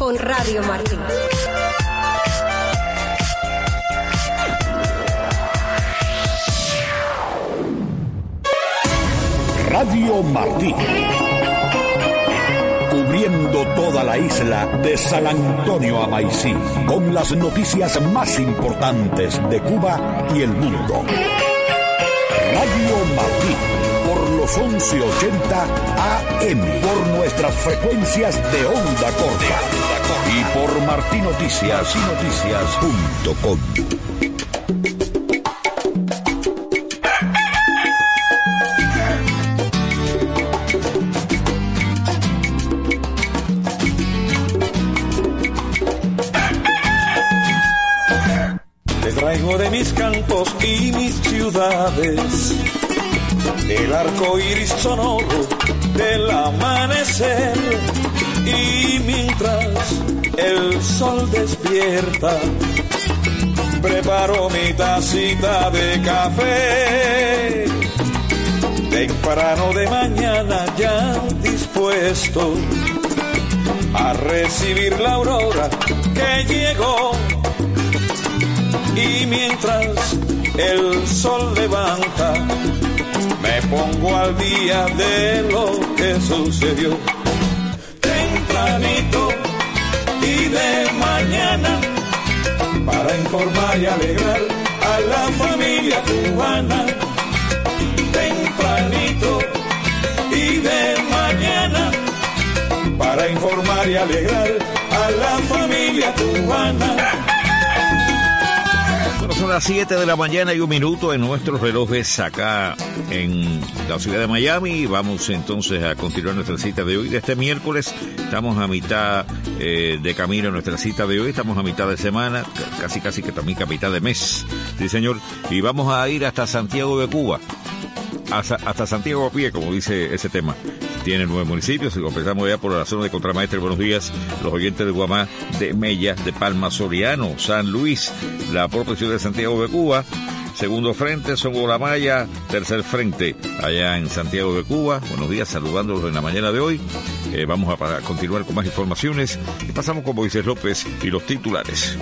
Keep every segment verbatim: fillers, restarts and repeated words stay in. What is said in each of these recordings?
con Radio Martí. Radio Martí. Cubriendo toda la isla de San Antonio a Maicí, con las noticias más importantes de Cuba y el mundo. Radio Martí, por los once ochenta A M, por nuestras frecuencias de onda corta y por martinoticias y noticias punto com. Traigo de mis campos y mis ciudades el arco iris sonoro del amanecer, y mientras el sol despierta preparo mi tacita de café temprano de mañana, ya dispuesto a recibir la aurora que llegó. Y mientras el sol levanta, me pongo al día de lo que sucedió. Tempranito y de mañana, para informar y alegrar a la familia cubana. Tempranito y de mañana, para informar y alegrar a la familia cubana. Son las siete de la mañana y un minuto en nuestros relojes acá en la ciudad de Miami. Vamos entonces a continuar nuestra cita de hoy, de este miércoles. Estamos a mitad eh, de camino en nuestra cita de hoy. Estamos a mitad de semana, casi casi que también a mitad de mes. Sí, señor. Y vamos a ir hasta Santiago de Cuba. Hasta, hasta Santiago a pie, como dice ese tema. Tiene nueve municipios y comenzamos ya por la zona de Contramaestre. Buenos días, los oyentes de Guamá, de Mella, de Palma Soriano, San Luis, la propia ciudad de Santiago de Cuba. Segundo frente, Songolamaya, tercer frente, allá en Santiago de Cuba. Buenos días, saludándolos en la mañana de hoy. Eh, vamos a, a continuar con más informaciones y pasamos con Moisés López y los titulares.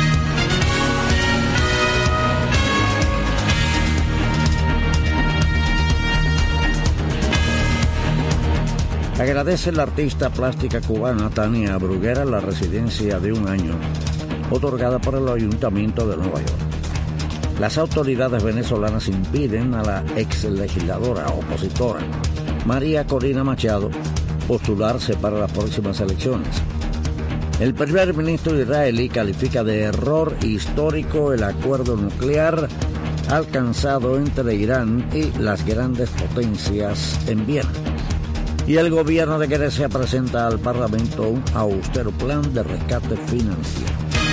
Agradece la artista plástica cubana Tania Bruguera la residencia de un año otorgada por el Ayuntamiento de Nueva York. Las autoridades venezolanas impiden a la ex legisladora opositora María Corina Machado postularse para las próximas elecciones. El primer ministro israelí califica de error histórico el acuerdo nuclear alcanzado entre Irán y las grandes potencias en Viena. Y el gobierno de Grecia presenta al Parlamento un austero plan de rescate financiero.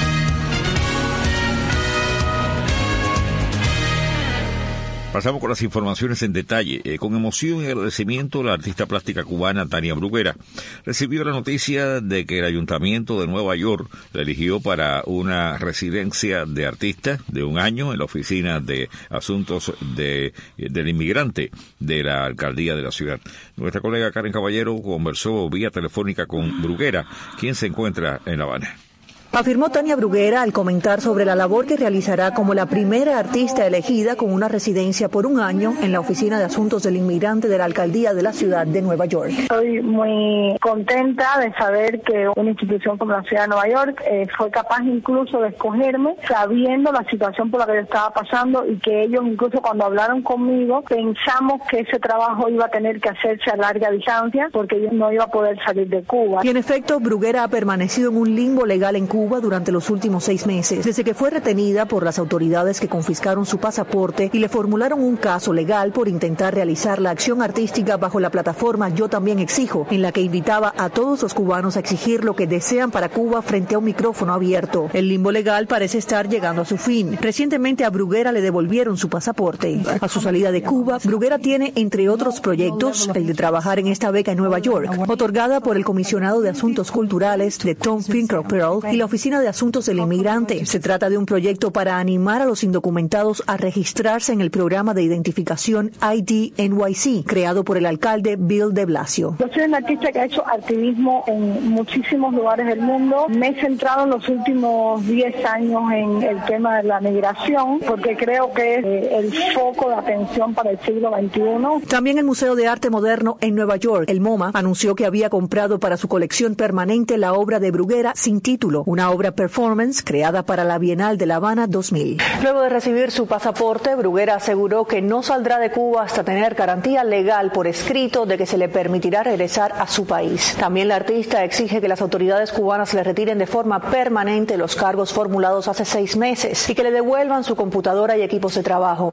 Pasamos con las informaciones en detalle. Eh, con emoción y agradecimiento, la artista plástica cubana Tania Bruguera recibió la noticia de que el Ayuntamiento de Nueva York la eligió para una residencia de artista de un año en la Oficina de Asuntos de, del Inmigrante de la Alcaldía de la ciudad. Nuestra colega Karen Caballero conversó vía telefónica con Bruguera, quien se encuentra en La Habana. Afirmó Tania Bruguera al comentar sobre la labor que realizará como la primera artista elegida con una residencia por un año en la Oficina de Asuntos del Inmigrante de la Alcaldía de la Ciudad de Nueva York. Estoy muy contenta de saber que una institución como la Ciudad de Nueva York eh, fue capaz incluso de escogerme, sabiendo la situación por la que yo estaba pasando, y que ellos incluso cuando hablaron conmigo pensamos que ese trabajo iba a tener que hacerse a larga distancia porque yo no iba a poder salir de Cuba. Y en efecto, Bruguera ha permanecido en un limbo legal en Cuba durante los últimos seis meses, desde que fue retenida por las autoridades que confiscaron su pasaporte y le formularon un caso legal por intentar realizar la acción artística bajo la plataforma Yo También Exijo, en la que invitaba a todos los cubanos a exigir lo que desean para Cuba frente a un micrófono abierto. El limbo legal parece estar llegando a su fin. Recientemente a Bruguera le devolvieron su pasaporte. A su salida de Cuba, Bruguera tiene, entre otros proyectos, el de trabajar en esta beca en Nueva York, otorgada por el Comisionado de Asuntos Culturales de Tom Finkelpearl y la Oficina Oficina de Asuntos del Inmigrante. Se trata de un proyecto para animar a los indocumentados a registrarse en el programa de identificación I D N Y C, creado por el alcalde Bill de Blasio. Yo soy una artista que ha hecho activismo en muchísimos lugares del mundo. Me he centrado en los últimos diez años en el tema de la migración, porque creo que es el foco de atención para el siglo veintiuno. También el Museo de Arte Moderno en Nueva York, el MoMA, anunció que había comprado para su colección permanente la obra de Bruguera Sin Título, una obra performance creada para la Bienal de La Habana dos mil. Luego de recibir su pasaporte, Bruguera aseguró que no saldrá de Cuba hasta tener garantía legal por escrito de que se le permitirá regresar a su país. También la artista exige que las autoridades cubanas le retiren de forma permanente los cargos formulados hace seis meses y que le devuelvan su computadora y equipos de trabajo.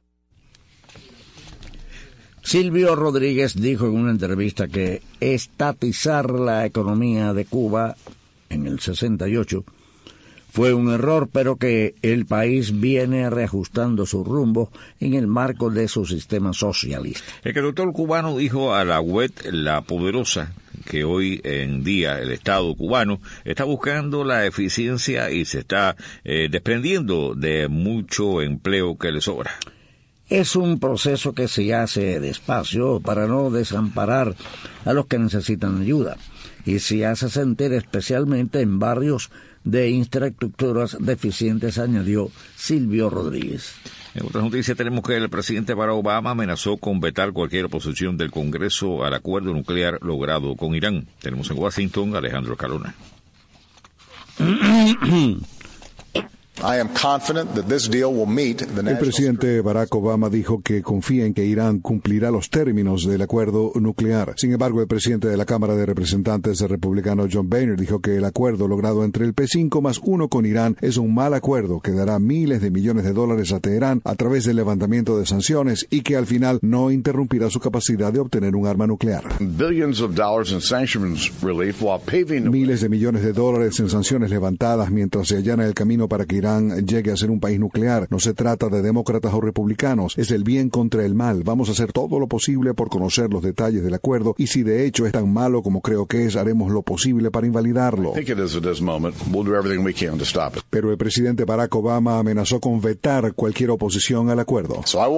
Silvio Rodríguez dijo en una entrevista que estatizar la economía de Cuba en el sesenta y ocho fue un error, pero que el país viene reajustando su rumbo en el marco de su sistema socialista. El conductor cubano dijo a la web La Poderosa que hoy en día el Estado cubano está buscando la eficiencia y se está eh, desprendiendo de mucho empleo que le sobra. Es un proceso que se hace despacio para no desamparar a los que necesitan ayuda y se hace sentir especialmente en barrios de infraestructuras deficientes, añadió Silvio Rodríguez. En otras noticias tenemos que el presidente Barack Obama amenazó con vetar cualquier oposición del Congreso al acuerdo nuclear logrado con Irán. Tenemos en Washington a Alejandro Escalona. El presidente Barack Obama dijo que confía en que Irán cumplirá los términos del acuerdo nuclear. Sin embargo, el presidente de la Cámara de Representantes, el republicano John Boehner, dijo que el acuerdo logrado entre el P cinco más uno con Irán es un mal acuerdo que dará miles de millones de dólares a Teherán a través del levantamiento de sanciones y que al final no interrumpirá su capacidad de obtener un arma nuclear. Miles de millones de dólares en sanciones levantadas mientras se allana el camino para que Irán llegue a ser un país nuclear. No se trata de demócratas o republicanos, es el bien contra el mal. Vamos a hacer todo lo posible por conocer los detalles del acuerdo y si de hecho es tan malo como creo que es, haremos lo posible para invalidarlo. Pero el presidente Barack Obama amenazó con vetar cualquier oposición al acuerdo.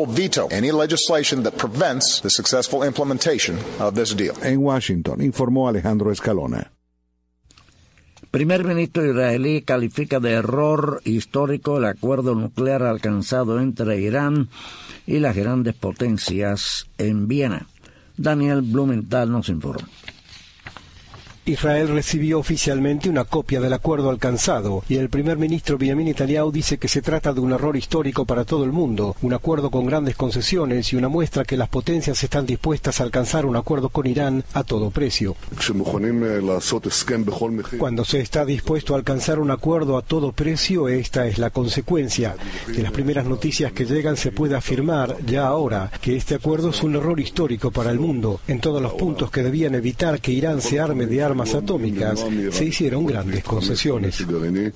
En Washington, informó Alejandro Escalona. Primer ministro israelí califica de error histórico el acuerdo nuclear alcanzado entre Irán y las grandes potencias en Viena. Daniel Blumenthal nos informa. Israel recibió oficialmente una copia del acuerdo alcanzado y el primer ministro Benjamin Netanyahu dice que se trata de un error histórico para todo el mundo, un acuerdo con grandes concesiones y una muestra que las potencias están dispuestas a alcanzar un acuerdo con Irán a todo precio. Cuando se está dispuesto a alcanzar un acuerdo a todo precio, esta es la consecuencia. De las primeras noticias que llegan se puede afirmar ya ahora que este acuerdo es un error histórico para el mundo. En todos los puntos que debían evitar que Irán se arme de armas atómicas, se hicieron grandes concesiones.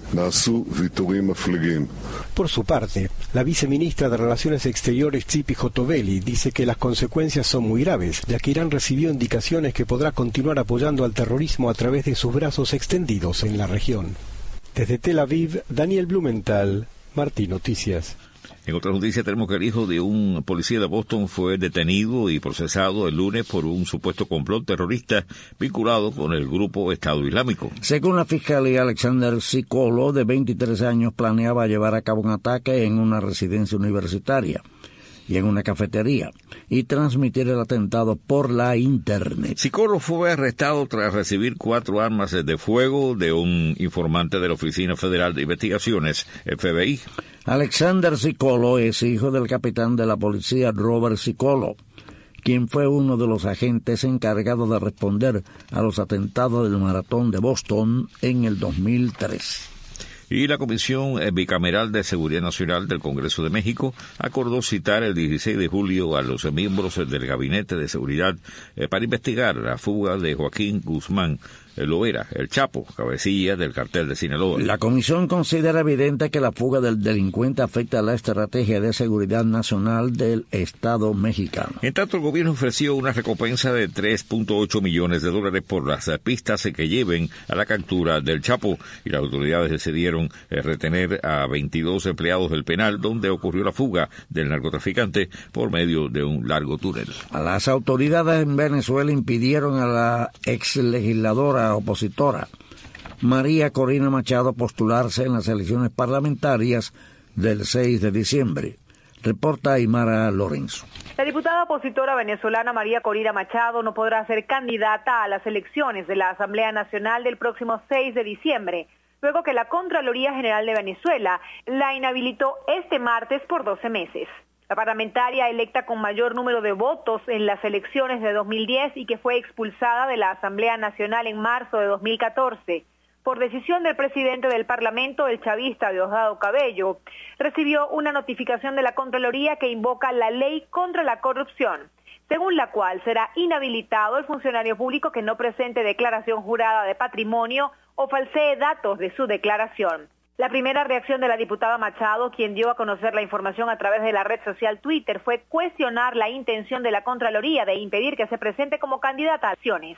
Por su parte, la viceministra de Relaciones Exteriores Tzipi Hotovely dice que las consecuencias son muy graves, ya que Irán recibió indicaciones que podrá continuar apoyando al terrorismo a través de sus brazos extendidos en la región. Desde Tel Aviv, Daniel Blumenthal, Martí Noticias. En otra noticia tenemos que el hijo de un policía de Boston fue detenido y procesado el lunes por un supuesto complot terrorista vinculado con el grupo Estado Islámico. Según la fiscalía, Alexander Sicolo, de veintitrés años, planeaba llevar a cabo un ataque en una residencia universitaria y en una cafetería y transmitir el atentado por la internet. Sicolo fue arrestado tras recibir cuatro armas de fuego de un informante de la Oficina Federal de Investigaciones, F B I. Alexander Sicolo es hijo del capitán de la policía Robert Sicolo, quien fue uno de los agentes encargados de responder a los atentados del Maratón de Boston en el dos mil tres. Y la Comisión Bicameral de Seguridad Nacional del Congreso de México acordó citar el dieciséis de julio a los miembros del Gabinete de Seguridad eh, para investigar la fuga de Joaquín Guzmán, lo era, el Chapo, cabecilla del cartel de Sinaloa. La comisión considera evidente que la fuga del delincuente afecta a la estrategia de seguridad nacional del Estado mexicano. En tanto, el gobierno ofreció una recompensa de tres punto ocho millones de dólares por las pistas que lleven a la captura del Chapo, y las autoridades decidieron retener a veintidós empleados del penal donde ocurrió la fuga del narcotraficante por medio de un largo túnel. A las autoridades en Venezuela impidieron a la ex legisladora opositora María Corina Machado postularse en las elecciones parlamentarias del seis de diciembre. Reporta Aymara Lorenzo. La diputada opositora venezolana María Corina Machado no podrá ser candidata a las elecciones de la Asamblea Nacional del próximo seis de diciembre, luego que la Contraloría General de Venezuela la inhabilitó este martes por doce meses. La parlamentaria electa con mayor número de votos en las elecciones de dos mil diez y que fue expulsada de la Asamblea Nacional en marzo de dos mil catorce, por decisión del presidente del Parlamento, el chavista Diosdado Cabello, recibió una notificación de la Contraloría que invoca la ley contra la corrupción, según la cual será inhabilitado el funcionario público que no presente declaración jurada de patrimonio o falsee datos de su declaración. La primera reacción de la diputada Machado, quien dio a conocer la información a través de la red social Twitter, fue cuestionar la intención de la Contraloría de impedir que se presente como candidata a elecciones.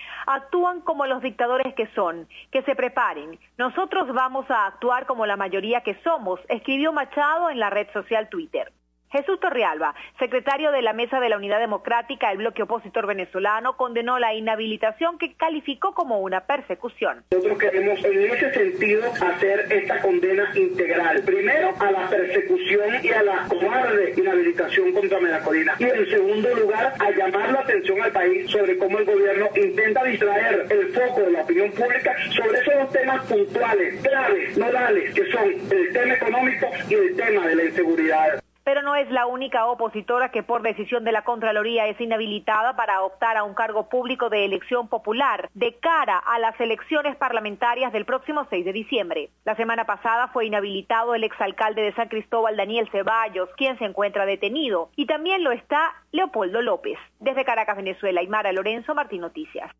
Actúan como los dictadores que son, que se preparen. Nosotros vamos a actuar como la mayoría que somos, escribió Machado en la red social Twitter. Jesús Torrealba, secretario de la Mesa de la Unidad Democrática, el bloque opositor venezolano, condenó la inhabilitación que calificó como una persecución. Nosotros queremos en ese sentido hacer esta condena integral. Primero, a la persecución y a la cobarde inhabilitación contra María Corina. Y en segundo lugar, a llamar la atención al país sobre cómo el gobierno intenta distraer el foco de la opinión pública sobre esos dos temas puntuales, claves, nodales, que son el tema económico y el tema de la inseguridad. Pero no es la única opositora que por decisión de la Contraloría es inhabilitada para optar a un cargo público de elección popular de cara a las elecciones parlamentarias del próximo seis de diciembre. La semana pasada fue inhabilitado el exalcalde de San Cristóbal, Daniel Ceballos, quien se encuentra detenido, y también lo está Leopoldo López. Desde Caracas, Venezuela, Aymara Lorenzo, Martín Noticias.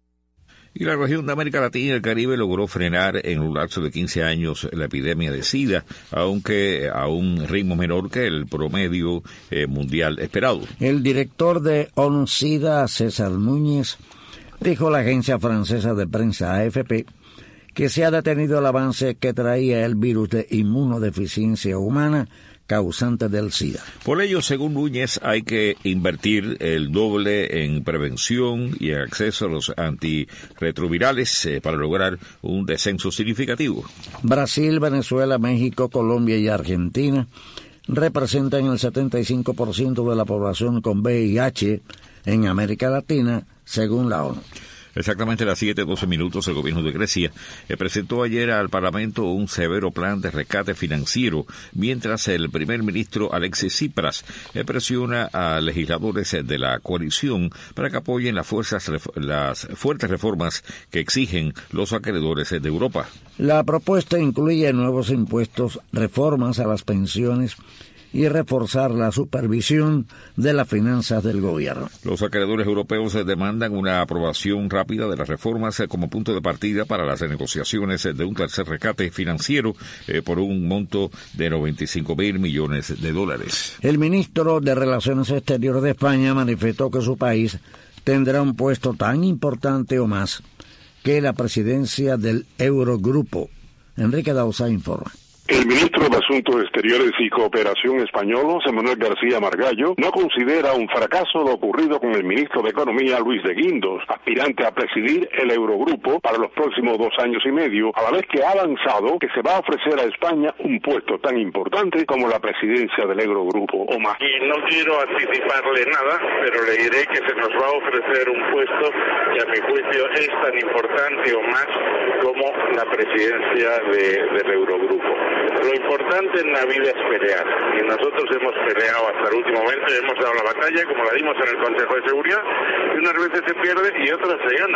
Y la región de América Latina y el Caribe logró frenar en un lapso de quince años la epidemia de SIDA, aunque a un ritmo menor que el promedio eh, mundial esperado. El director de ONU-SIDA, César Núñez, dijo a la agencia francesa de prensa A F P que se ha detenido el avance que traía el virus de inmunodeficiencia humana causante del SIDA. Por ello, según Núñez, hay que invertir el doble en prevención y en acceso a los antirretrovirales eh, para lograr un descenso significativo. Brasil, Venezuela, México, Colombia y Argentina representan el setenta y cinco por ciento de la población con V I H en América Latina, según la ONU. Exactamente a las siete doce minutos, el gobierno de Grecia eh, presentó ayer al Parlamento un severo plan de rescate financiero, mientras el primer ministro Alexis Tsipras eh, presiona a legisladores de la coalición para que apoyen las, fuerzas, las fuertes reformas que exigen los acreedores de Europa. La propuesta incluye nuevos impuestos, reformas a las pensiones y reforzar la supervisión de las finanzas del gobierno. Los acreedores europeos demandan una aprobación rápida de las reformas como punto de partida para las negociaciones de un tercer rescate financiero eh, por un monto de noventa y cinco mil millones de dólares. El ministro de Relaciones Exteriores de España manifestó que su país tendrá un puesto tan importante o más que la presidencia del Eurogrupo. Enrique Dausa informa. El ministro de Asuntos Exteriores y Cooperación español, José Manuel García Margallo, no considera un fracaso lo ocurrido con el ministro de Economía, Luis de Guindos, aspirante a presidir el Eurogrupo para los próximos dos años y medio, a la vez que ha avanzado que se va a ofrecer a España un puesto tan importante como la presidencia del Eurogrupo o más. Y no quiero anticiparle nada, pero le diré que se nos va a ofrecer un puesto que a mi juicio es tan importante o más como la presidencia de, del Eurogrupo. Lo importante en la vida es pelear, y nosotros hemos peleado hasta el último momento, hemos dado la batalla como la dimos en el Consejo de Seguridad, y unas veces se pierde y otras se gana, pero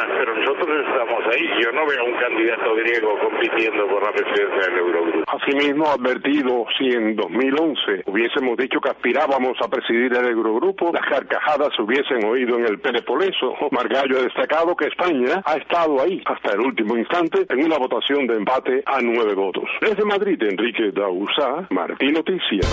nosotros estamos ahí. Yo no veo a un candidato griego compitiendo por la presidencia del Eurogrupo. Asimismo, ha advertido, si en dos mil once hubiésemos dicho que aspirábamos a presidir el Eurogrupo, las carcajadas se hubiesen oído en el Peloponeso. Margallo ha destacado que España ha estado ahí hasta el último instante en una votación de empate a nueve votos. Desde Madrid, Enrique Dauzá, Martín Noticias.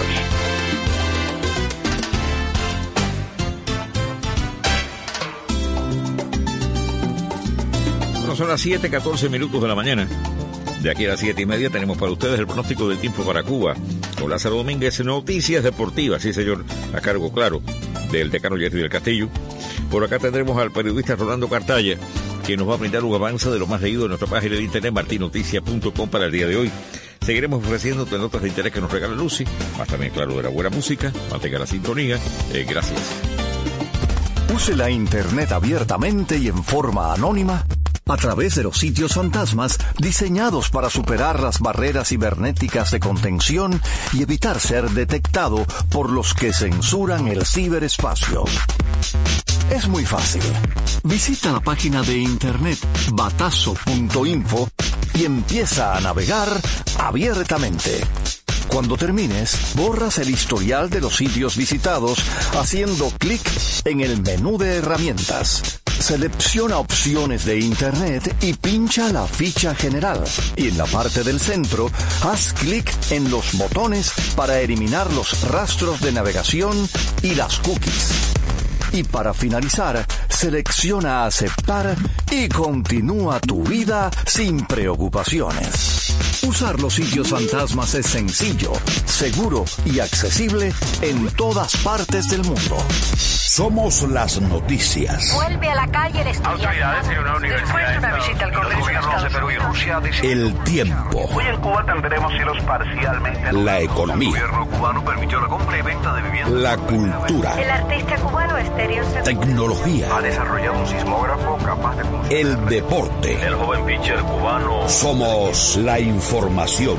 Son las siete, catorce minutos de la mañana. De aquí a las siete y media tenemos para ustedes el pronóstico del tiempo para Cuba. Con Lázaro Domínguez, noticias deportivas, sí señor, a cargo, claro, del decano Jerry del Castillo. Por acá tendremos al periodista Rolando Cartaya, quien nos va a brindar un avance de lo más leído en nuestra página de internet, martin noticias punto com, para el día de hoy. Seguiremos ofreciendo notas de interés que nos regala Lucy, más también, claro, de la buena música. Mantenga la sintonía. Eh, gracias. Use la internet abiertamente y en forma anónima a través de los sitios fantasmas diseñados para superar las barreras cibernéticas de contención y evitar ser detectado por los que censuran el ciberespacio. Es muy fácil. Visita la página de internet batazo punto info y empieza a navegar abiertamente. Cuando termines, borras el historial de los sitios visitados haciendo clic en el menú de herramientas. Selecciona opciones de Internet y pincha la ficha general. Y en la parte del centro, haz clic en los botones para eliminar los rastros de navegación y las cookies. Y para finalizar, selecciona aceptar y continúa tu vida sin preocupaciones. Usar los sitios fantasmas es sencillo, seguro y accesible en todas partes del mundo. Somos las noticias. Vuelve a la calle el estudiante. Autoridades de una universidad. Después de una visita al Congreso de Estados de Perú y Rusia dicen... El tiempo. Hoy en Cuba tendremos cielos parcialmente... La economía. El gobierno cubano permitió la compra y venta de viviendas... La cultura. El artista cubano Estéreo Segundo Tecnología. Ha desarrollado un sismógrafo capaz de funcionar. El deporte. El joven pitcher cubano... Somos la información.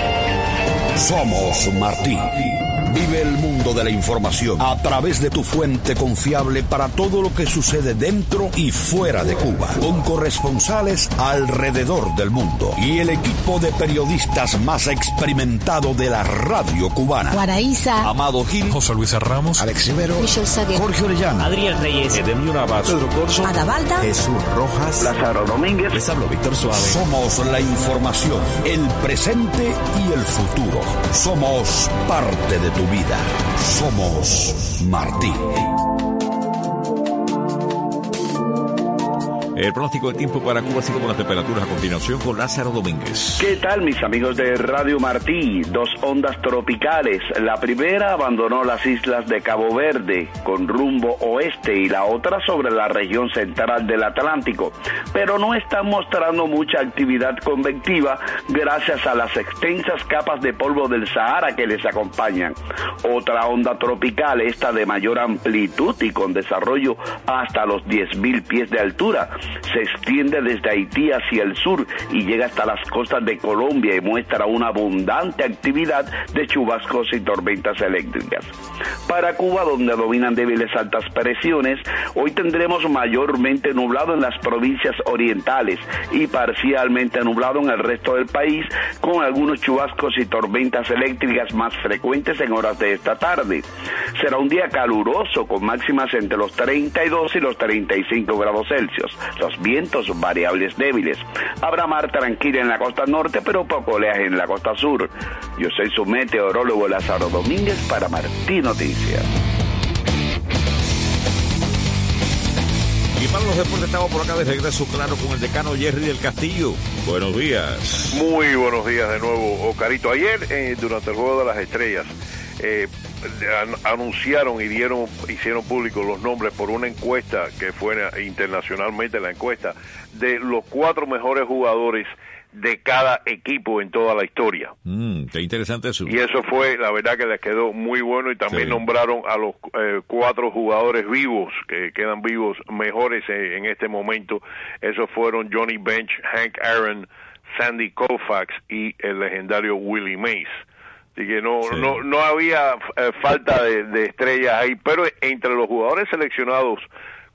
Somos Martí. Vive el mundo de la información a través de tu fuente confiable para todo lo que sucede dentro y fuera de Cuba, con corresponsales alrededor del mundo y el equipo de periodistas más experimentado de la radio cubana. Guaraíza, Amado Gil, José Luis Ramos, Alex Rivero, Michelle Saguer, Jorge Orellana, Adriel Reyes, Edemio Navas, Pedro Corso, Adavalda, Jesús Rojas, Lázaro Domínguez. Les hablo Víctor Suárez. Somos la información, el presente y el futuro. Somos parte de tu vida. Somos Martí. El pronóstico del tiempo para Cuba, así como las temperaturas a continuación con Lázaro Domínguez. ¿Qué tal, mis amigos de Radio Martí? Dos ondas tropicales. La primera abandonó las islas de Cabo Verde con rumbo oeste y la otra sobre la región central del Atlántico, pero no están mostrando mucha actividad convectiva gracias a las extensas capas de polvo del Sahara que les acompañan. Otra onda tropical, esta de mayor amplitud y con desarrollo hasta los diez mil pies de altura, se extiende desde Haití hacia el sur y llega hasta las costas de Colombia y muestra una abundante actividad de chubascos y tormentas eléctricas. Para Cuba, donde dominan débiles altas presiones, hoy tendremos mayormente nublado en las provincias orientales y parcialmente nublado en el resto del país, con algunos chubascos y tormentas eléctricas más frecuentes en horas de esta tarde. Será un día caluroso con máximas entre los treinta y dos y los treinta y cinco grados Celsius. Los vientos variables débiles. Habrá mar tranquila en la costa norte, pero poco oleaje en la costa sur. Yo soy su meteorólogo Lázaro Domínguez para Martí Noticias. Y para los deportes estamos por acá de regreso, claro, con el decano Jerry del Castillo. Buenos días. Muy buenos días de nuevo, Ocarito. Ayer, eh, durante el Juego de las Estrellas, eh, anunciaron y dieron, hicieron públicos los nombres por una encuesta que fue internacionalmente la encuesta de los cuatro mejores jugadores de cada equipo en toda la historia. Mm, qué interesante eso. Y eso fue, la verdad que les quedó muy bueno, y también sí nombraron a los eh, cuatro jugadores vivos, que quedan vivos, mejores eh, en este momento. Esos fueron Johnny Bench, Hank Aaron, Sandy Koufax y el legendario Willie Mays. Así que no, sí. no, no había eh, falta de, de estrellas ahí, pero entre los jugadores seleccionados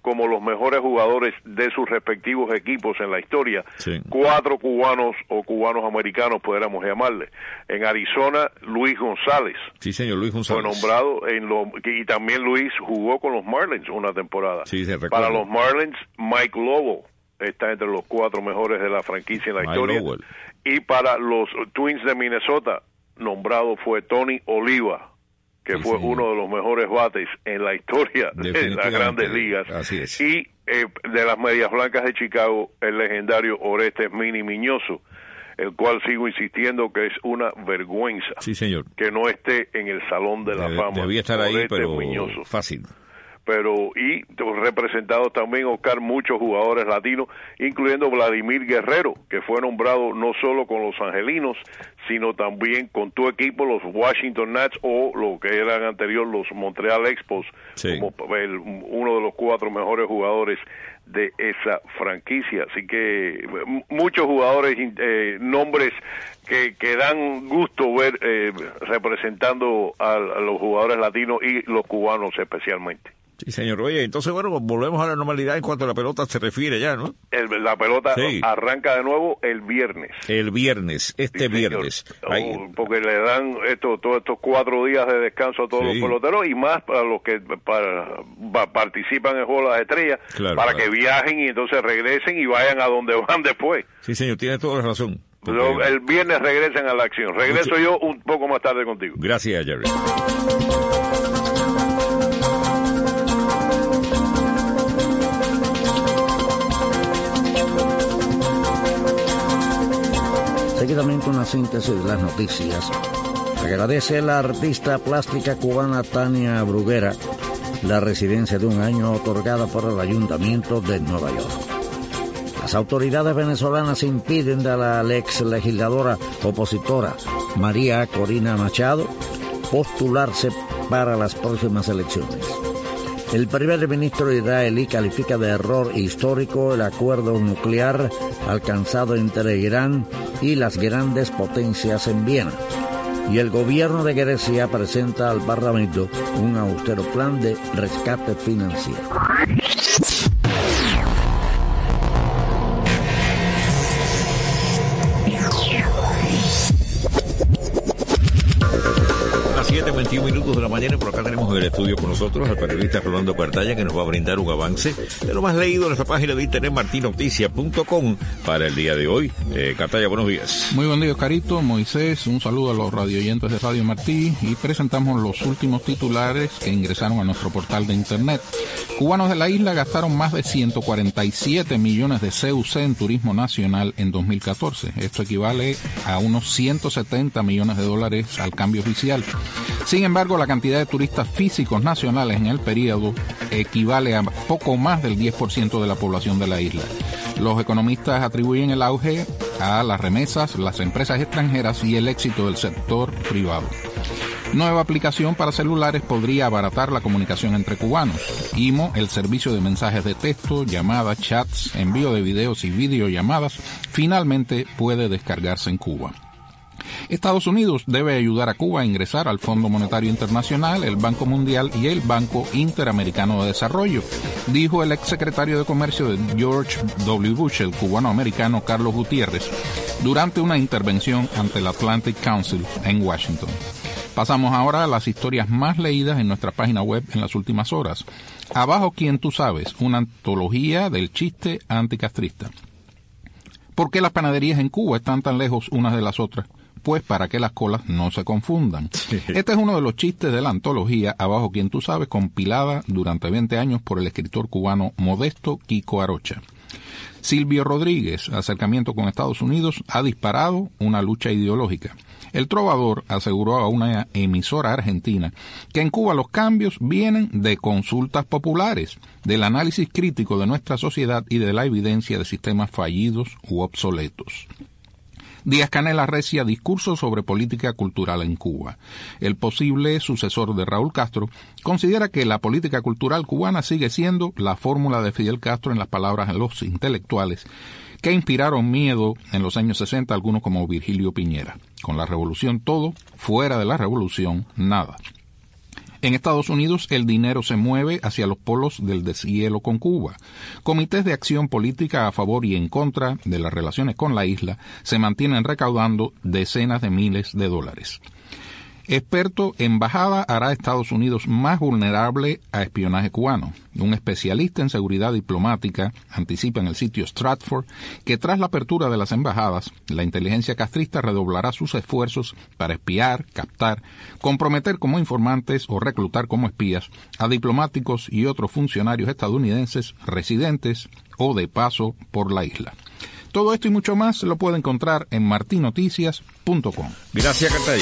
como los mejores jugadores de sus respectivos equipos en la historia, sí. cuatro cubanos o cubanos americanos, pudiéramos llamarle. En Arizona, Luis González. Sí, señor, Luis González. Fue nombrado en lo, y también Luis jugó con los Marlins una temporada. Sí, se recuerda. Para los Marlins, Mike Lowell está entre los cuatro mejores de la franquicia en la Mike historia. Lowell. Y para los Twins de Minnesota, nombrado fue Tony Oliva, que sí, fue señor. uno de los mejores bates en la historia de las grandes ligas. Así es. Y eh, de las Medias Blancas de Chicago, el legendario Orestes Mini Miñoso, el cual sigo insistiendo que es una vergüenza sí, señor. que no esté en el Salón de la Debe, Fama. Debía estar ahí, Orestes pero Miñoso. fácil. Pero y representados también, Oscar, muchos jugadores latinos, incluyendo Vladimir Guerrero, que fue nombrado no solo con los Angelinos, sino también con tu equipo, los Washington Nats, o lo que eran anterior los Montreal Expos, sí. como el, uno de los cuatro mejores jugadores de esa franquicia. Así que muchos jugadores, eh, nombres que, que dan gusto ver eh, representando a, a los jugadores latinos y los cubanos especialmente. Sí, señor. Oye, entonces, bueno, volvemos a la normalidad en cuanto a la pelota se refiere ya, ¿no? El, la pelota sí. arranca de nuevo el viernes. El viernes, este sí, viernes. Oh, porque le dan esto, todos estos cuatro días de descanso a todos sí. los peloteros y más para los que para, para, participan en el Juego de las Estrellas, claro, para claro. que viajen y entonces regresen y vayan a donde van después. Sí, señor, tiene toda la razón. Porque... El viernes regresan a la acción. Regreso Mucho... yo un poco más tarde contigo. Gracias, Jerry. Seguidamente una síntesis de las noticias. Agradece a la artista plástica cubana Tania Bruguera la residencia de un año otorgada por el Ayuntamiento de Nueva York. Las autoridades venezolanas impiden a la ex legisladora opositora María Corina Machado postularse para las próximas elecciones. El primer ministro israelí califica de error histórico el acuerdo nuclear alcanzado entre Irán y las grandes potencias en Viena. Y el gobierno de Grecia presenta al Parlamento un austero plan de rescate financiero. siete veintiún minutos de la mañana, y por acá tenemos en el estudio con nosotros al periodista Rolando Cartaya, que nos va a brindar un avance de lo más leído en nuestra página de internet martin noticias punto com para el día de hoy. Eh, Cartaya, buenos días. Muy buen día, Oscarito, Moisés, un saludo a los radioyentes de Radio Martí y presentamos los últimos titulares que ingresaron a nuestro portal de internet. Cubanos de la isla gastaron más de ciento cuarenta y siete millones de C U C en turismo nacional en dos mil catorce. Esto equivale a unos ciento setenta millones de dólares al cambio oficial. Sin embargo, la cantidad de turistas físicos nacionales en el periodo equivale a poco más del diez por ciento de la población de la isla. Los economistas atribuyen el auge a las remesas, las empresas extranjeras y el éxito del sector privado. Nueva aplicación para celulares podría abaratar la comunicación entre cubanos. I M O, el servicio de mensajes de texto, llamadas, chats, envío de videos y videollamadas, finalmente puede descargarse en Cuba. Estados Unidos debe ayudar a Cuba a ingresar al Fondo Monetario Internacional, el Banco Mundial y el Banco Interamericano de Desarrollo, dijo el exsecretario de Comercio de George W. Bush, el cubano-americano Carlos Gutiérrez, durante una intervención ante el Atlantic Council en Washington. Pasamos ahora a las historias más leídas en nuestra página web en las últimas horas. Abajo, ¿quién tú sabes? Una antología del chiste anticastrista. ¿Por qué las panaderías en Cuba están tan lejos unas de las otras? Pues para que las colas no se confundan. Este es uno de los chistes de la antología Abajo, ¿quién tú sabes?, compilada durante veinte años por el escritor cubano Modesto Kiko Arocha. Silvio Rodríguez, acercamiento con Estados Unidos, ha disparado una lucha ideológica. El trovador aseguró a una emisora argentina que en Cuba los cambios vienen de consultas populares, del análisis crítico de nuestra sociedad y de la evidencia de sistemas fallidos u obsoletos. Díaz-Canel arrecia discurso sobre política cultural en Cuba. El posible sucesor de Raúl Castro considera que la política cultural cubana sigue siendo la fórmula de Fidel Castro, en las palabras de los intelectuales que inspiraron miedo en los años sesenta, algunos como Virgilio Piñera. Con la revolución todo, fuera de la revolución nada. En Estados Unidos, el dinero se mueve hacia los polos del deshielo con Cuba. Comités de acción política a favor y en contra de las relaciones con la isla se mantienen recaudando decenas de miles de dólares. Experto, embajada hará a Estados Unidos más vulnerable a espionaje cubano. Un especialista en seguridad diplomática anticipa en el sitio Stratford que tras la apertura de las embajadas, la inteligencia castrista redoblará sus esfuerzos para espiar, captar, comprometer como informantes o reclutar como espías a diplomáticos y otros funcionarios estadounidenses residentes o de paso por la isla. Todo esto y mucho más lo puede encontrar en martin noticias punto com. Gracias, Cartaya.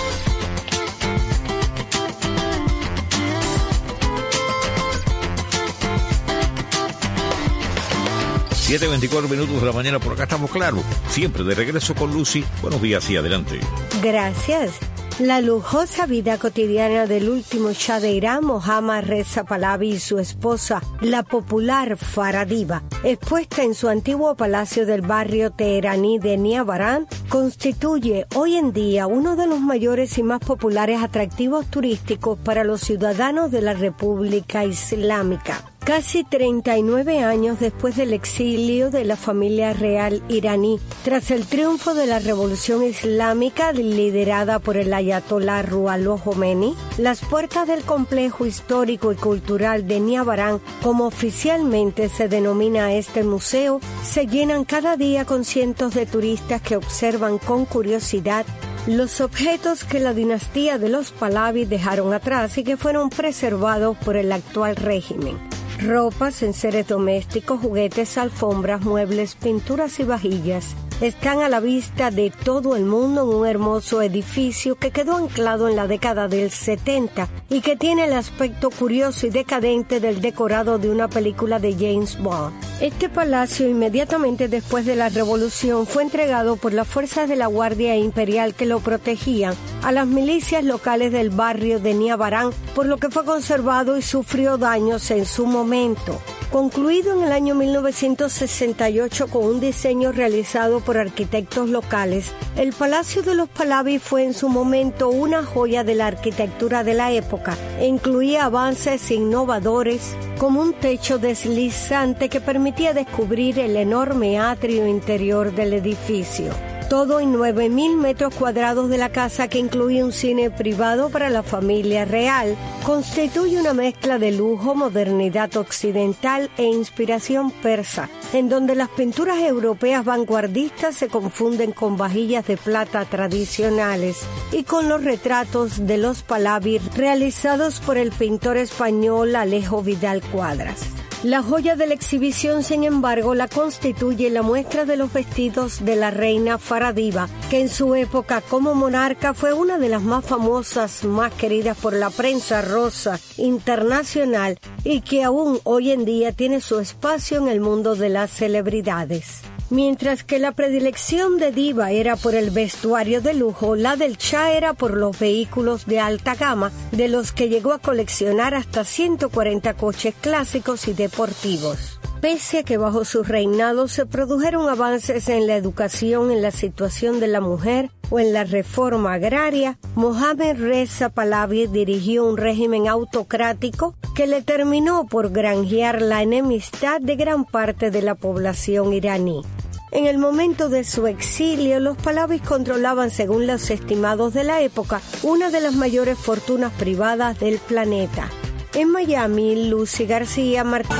siete veinticuatro minutos de la mañana, por acá estamos claros. Siempre de regreso con Lucy. Buenos días y adelante. Gracias. La lujosa vida cotidiana del último Shah de Irán, Mohammad Reza Pahlavi, y su esposa, la popular Farah Diva, expuesta en su antiguo palacio del barrio teheraní de Nia Baran, constituye hoy en día uno de los mayores y más populares atractivos turísticos para los ciudadanos de la República Islámica. Casi treinta y nueve años después del exilio de la familia real iraní, tras el triunfo de la revolución islámica liderada por el ayatolá Ruhollah Jomeini, las puertas del complejo histórico y cultural de Nia Baran, como oficialmente se denomina a este museo, se llenan cada día con cientos de turistas que observan con curiosidad los objetos que la dinastía de los Pahlavi dejaron atrás y que fueron preservados por el actual régimen. Ropas, enseres domésticos, juguetes, alfombras, muebles, pinturas y vajillas están a la vista de todo el mundo en un hermoso edificio que quedó anclado en la década del setenta y que tiene el aspecto curioso y decadente del decorado de una película de James Bond. Este palacio, inmediatamente después de la revolución, fue entregado por las fuerzas de la Guardia Imperial que lo protegían a las milicias locales del barrio de Nia Baran, por lo que fue conservado y sufrió daños en su momento. Concluido en el año mil novecientos sesenta y ocho con un diseño realizado por arquitectos locales, el Palacio de los Pahlavi fue en su momento una joya de la arquitectura de la época e incluía avances innovadores como un techo deslizante que permitía descubrir el enorme atrio interior del edificio. Todo en nueve mil metros cuadrados de la casa, que incluye un cine privado para la familia real, constituye una mezcla de lujo, modernidad occidental e inspiración persa, en donde las pinturas europeas vanguardistas se confunden con vajillas de plata tradicionales y con los retratos de los Pahlavi realizados por el pintor español Alejo Vidal Cuadras. La joya de la exhibición, sin embargo, la constituye la muestra de los vestidos de la reina Farah Diva, que en su época como monarca fue una de las más famosas, más queridas por la prensa rosa internacional y que aún hoy en día tiene su espacio en el mundo de las celebridades. Mientras que la predilección de Diva era por el vestuario de lujo, la del Shah era por los vehículos de alta gama, de los que llegó a coleccionar hasta ciento cuarenta coches clásicos y deportivos. Pese a que bajo su reinado se produjeron avances en la educación, en la situación de la mujer o en la reforma agraria, Mohammad Reza Pahlavi dirigió un régimen autocrático que le terminó por granjear la enemistad de gran parte de la población iraní. En el momento de su exilio, los Pahlavis controlaban, según los estimados de la época, una de las mayores fortunas privadas del planeta. En Miami, Lucy García Martín.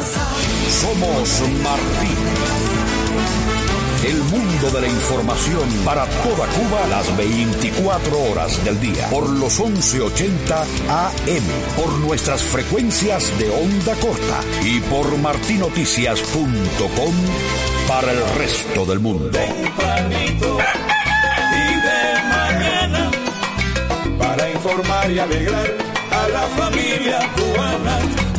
Somos Martín. El mundo de la información para toda Cuba las veinticuatro horas del día. Por los once ochenta A M. Por nuestras frecuencias de onda corta. Y por martin noticias punto com para el resto del mundo. Tempranito y de mañana, para informar y alegrar a la familia cubana.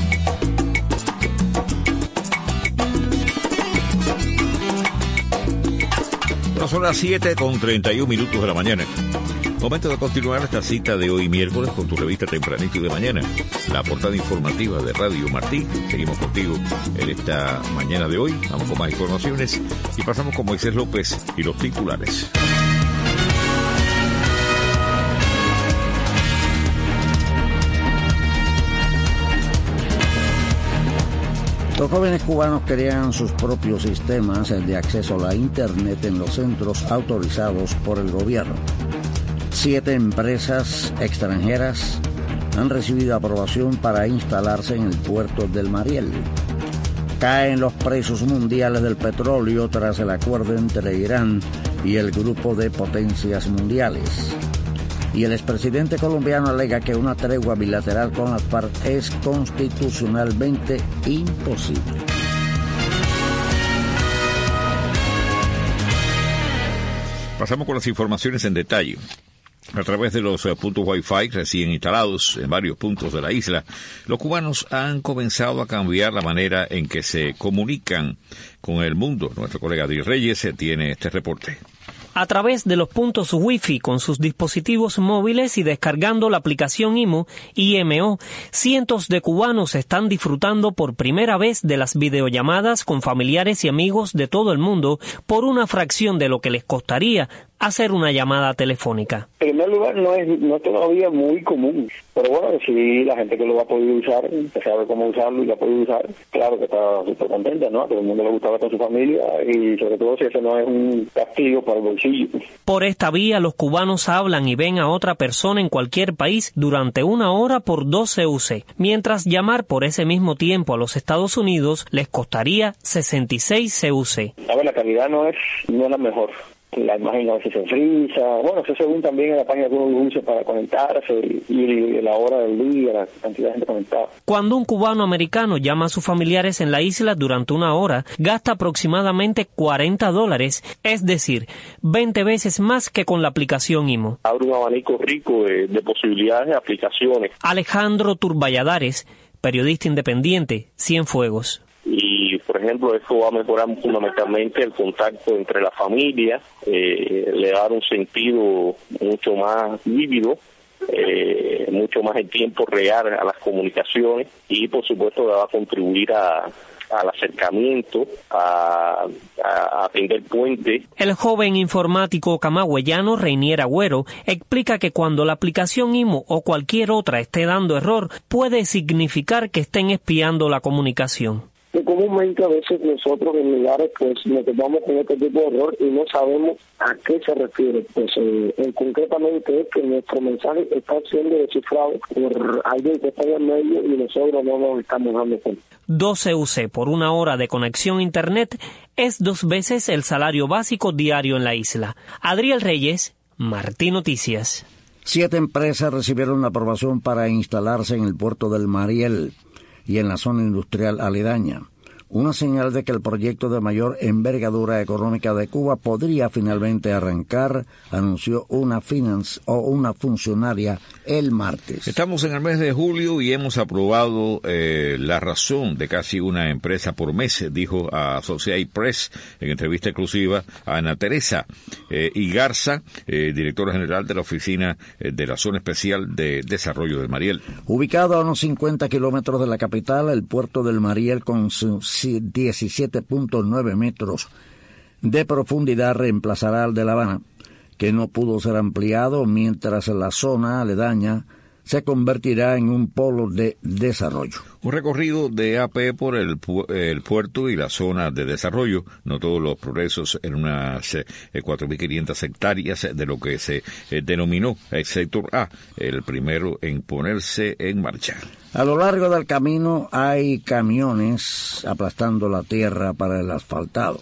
Son las siete con treinta y un minutos de la mañana. Momento de continuar esta cita de hoy miércoles con tu revista Tempranito y de mañana. La portada informativa de Radio Martí. Seguimos contigo en esta mañana de hoy. Vamos con más informaciones y pasamos con Moisés López y los titulares. Los jóvenes cubanos crean sus propios sistemas de acceso a la Internet en los centros autorizados por el gobierno. Siete empresas extranjeras han recibido aprobación para instalarse en el puerto del Mariel. Caen los precios mundiales del petróleo tras el acuerdo entre Irán y el grupo de potencias mundiales. Y el expresidente colombiano alega que una tregua bilateral con las FARC es constitucionalmente imposible. Pasamos con las informaciones en detalle. A través de los uh, puntos Wi-Fi recién instalados en varios puntos de la isla, los cubanos han comenzado a cambiar la manera en que se comunican con el mundo. Nuestro colega Adriel Reyes tiene este reporte. A través de los puntos Wi-Fi con sus dispositivos móviles y descargando la aplicación I M O, I M O, cientos de cubanos están disfrutando por primera vez de las videollamadas con familiares y amigos de todo el mundo por una fracción de lo que les costaría hacer una llamada telefónica. En primer lugar, no es no es todavía muy común, pero bueno, si la gente que lo va a poder usar, que sabe cómo usarlo y lo ha podido usar, claro que está súper contenta, ¿no? A todo el mundo le gusta ver con su familia y sobre todo si eso no es un castigo para el bolsillo. Por esta vía, los cubanos hablan y ven a otra persona en cualquier país durante una hora por dos C U C, mientras llamar por ese mismo tiempo a los Estados Unidos les costaría sesenta y seis C U C. A ver, la calidad no es, no es la mejor. La imagen a veces se frisa, bueno, eso según también en la página que uno usa para conectarse y, y la hora del día, la cantidad de gente conectada. Cuando un cubano americano llama a sus familiares en la isla durante una hora, gasta aproximadamente cuarenta dólares, es decir, veinte veces más que con la aplicación I M O. Abre un abanico rico de, de posibilidades de aplicaciones. Alejandro Turballadares, periodista independiente, Cienfuegos. Y, por ejemplo, esto va a mejorar fundamentalmente el contacto entre la familia, eh, le va a dar un sentido mucho más vívido, eh, mucho más en tiempo real a las comunicaciones y, por supuesto, le va a contribuir a al acercamiento, a, a, a tender puentes. El joven informático camagüeyano Reinier Agüero explica que cuando la aplicación I M O o cualquier otra esté dando error, puede significar que estén espiando la comunicación. Que comúnmente a veces nosotros en lugares pues nos topamos con este tipo de error y no sabemos a qué se refiere. Pues eh, en concretamente es que nuestro mensaje está siendo descifrado por alguien que está en el medio y nosotros no nos estamos dando cuenta. dos C U C por una hora de conexión a Internet es dos veces el salario básico diario en la isla. Adriel Reyes, Martí Noticias. Siete empresas recibieron la aprobación para instalarse en el puerto del Mariel y en la zona industrial aledaña. Una señal de que el proyecto de mayor envergadura económica de Cuba podría finalmente arrancar, anunció una financi- o una funcionaria el martes. Estamos en el mes de julio y hemos aprobado eh, la razón de casi una empresa por mes, dijo a Associated Press en entrevista exclusiva a Ana Teresa eh, Igarza, eh, directora general de la Oficina eh, de la Zona Especial de Desarrollo del Mariel. Ubicado a unos cincuenta kilómetros de la capital, el puerto del Mariel con su diecisiete punto nueve metros de profundidad reemplazará al de La Habana, que no pudo ser ampliado, mientras la zona aledaña se convertirá en un polo de desarrollo. Un recorrido de A P por el, pu- el puerto y la zona de desarrollo, no todos los progresos en unas eh, cuatro mil quinientas hectáreas de lo que se eh, denominó el sector A, el primero en ponerse en marcha. A lo largo del camino hay camiones aplastando la tierra para el asfaltado,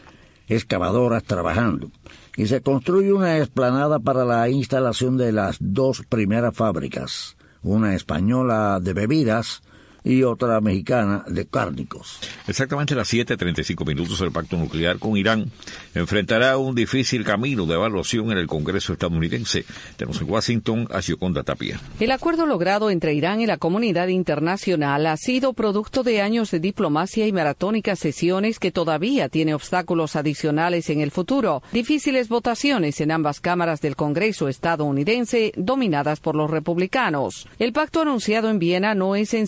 excavadoras trabajando, y se construye una explanada para la instalación de las dos primeras fábricas, una española de bebidas y otra mexicana de cárnicos. Exactamente a las siete treinta y cinco minutos, el pacto nuclear con Irán enfrentará un difícil camino de evaluación en el Congreso estadounidense. Tenemos en Washington a Gioconda Tapia. El acuerdo logrado entre Irán y la comunidad internacional ha sido producto de años de diplomacia y maratónicas sesiones que todavía tiene obstáculos adicionales en el futuro. Difíciles votaciones en ambas cámaras del Congreso estadounidense, dominadas por los republicanos. El pacto anunciado en Viena no es en sí mismo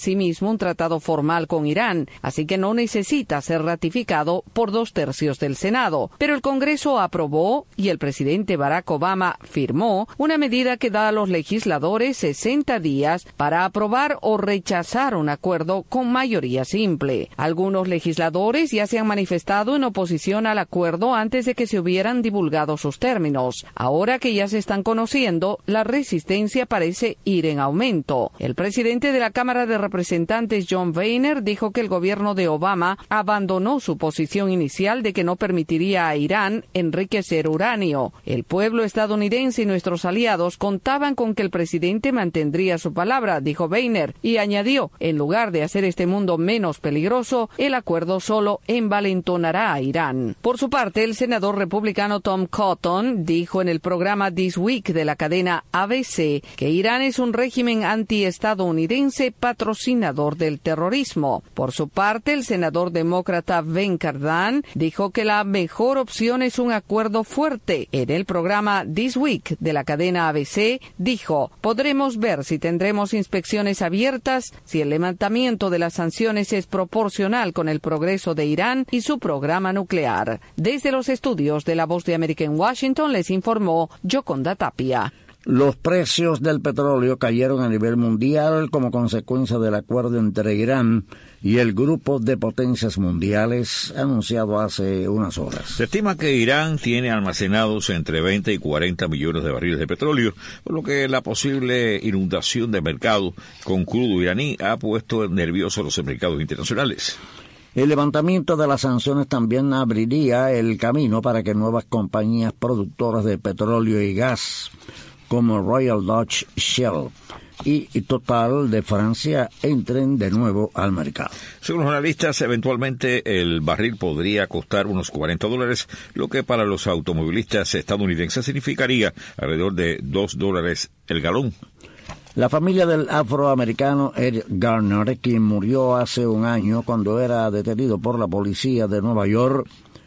mismo un tratado formal con Irán, así que no necesita ser ratificado por dos tercios del Senado. Pero el Congreso aprobó y el presidente Barack Obama firmó una medida que da a los legisladores sesenta días para aprobar o rechazar un acuerdo con mayoría simple. Algunos legisladores ya se han manifestado en oposición al acuerdo antes de que se hubieran divulgado sus términos. Ahora que ya se están conociendo, la resistencia parece ir en aumento. El presidente de la Cámara de Representantes, John Boehner, dijo que el gobierno de Obama abandonó su posición inicial de que no permitiría a Irán enriquecer uranio. El pueblo estadounidense y nuestros aliados contaban con que el presidente mantendría su palabra, dijo Boehner, y añadió, en lugar de hacer este mundo menos peligroso, el acuerdo solo envalentonará a Irán. Por su parte, el senador republicano Tom Cotton dijo en el programa This Week de la cadena A B C que Irán es un régimen antiestadounidense patrocinador del terrorismo. Por su parte, el senador demócrata Ben Cardin dijo que la mejor opción es un acuerdo fuerte. En el programa This Week de la cadena A B C dijo, podremos ver si tendremos inspecciones abiertas, si el levantamiento de las sanciones es proporcional con el progreso de Irán y su programa nuclear. Desde los estudios de La Voz de América en Washington les informó Yoconda Tapia. Los precios del petróleo cayeron a nivel mundial como consecuencia del acuerdo entre Irán y el grupo de potencias mundiales anunciado hace unas horas. Se estima que Irán tiene almacenados entre veinte y cuarenta millones de barriles de petróleo, por lo que la posible inundación de mercado con crudo iraní ha puesto nerviosos a los mercados internacionales. El levantamiento de las sanciones también abriría el camino para que nuevas compañías productoras de petróleo y gas, como Royal Dutch Shell y Total de Francia, entren de nuevo al mercado. Según los analistas, eventualmente el barril podría costar unos cuarenta dólares, lo que para los automovilistas estadounidenses significaría alrededor de dos dólares el galón. La familia del afroamericano Eric Garner, quien murió hace un año cuando era detenido por la policía de Nueva York,